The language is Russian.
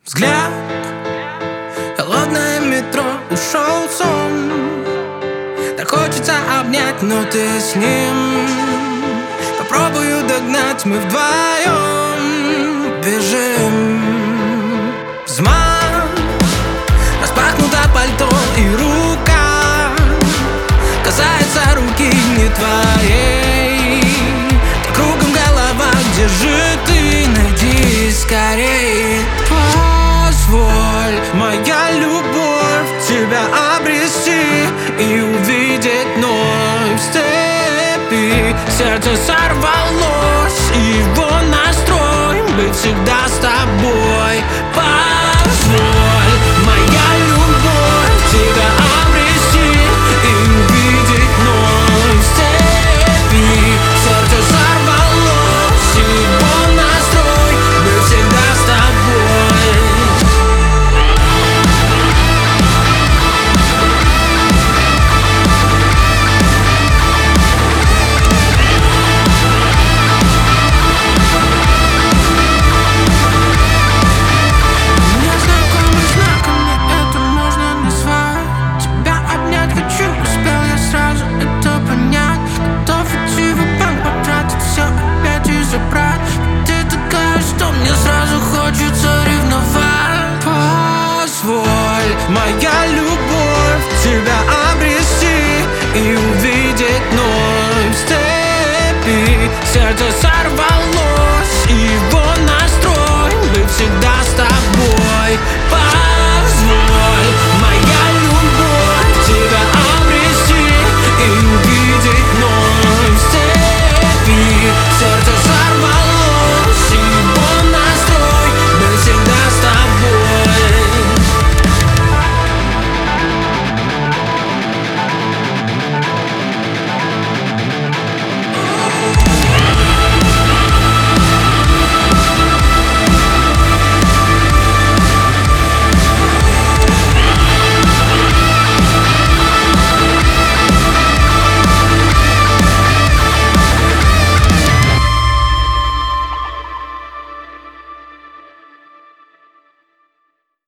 Взгляд, холодное метро, ушел сон. Так хочется обнять, но ты с ним. Попробую догнать, мы вдвоем бежим. Взмах, распахнуто пальто и рука касается руки не твоей. Так кругом голова, где же ты? Найди скорей. Позволь, моя любовь, тебя обрести и увидеть вновь в степи. Сердце сорвалось, и его настрой быть всегда с тобой. Позволь, моя любовь, тебя обрести и увидеть вновь в степи. Сердце сорвалось, и его настрой быть всегда с тобой. Моя любовь, тебя обрести и увидеть вновь в степи. Сердце